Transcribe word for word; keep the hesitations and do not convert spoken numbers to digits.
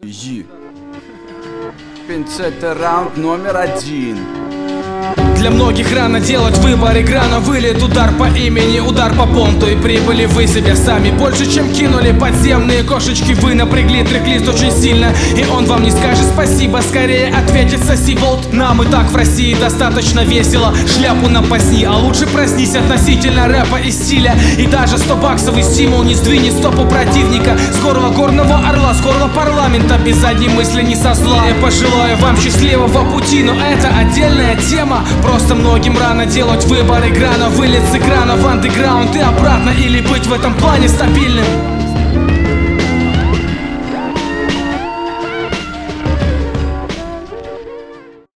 Й. Пинцета раунд номер один. Для многих рано делать выбор, игра на вылет. Удар по имени, удар по понту. И прибыли вы себя сами больше, чем кинули подземные кошечки. Вы напрягли трек-лист очень сильно, и он вам не скажет спасибо. Скорее ответит соси болт. Нам и так в России достаточно весело. Шляпу напасни, а лучше проснись относительно рэпа и стиля. И даже сто-баксовый стимул не сдвинет стопу противника с горла горного орла, с горла парламента. Без задней мысли не со зла. Я пожелаю вам счастливого пути, но это отдельная тема. Просто многим рано делать выбор, игра на вылет с экрана в андеграунд и обратно. Или быть в этом плане стабильным.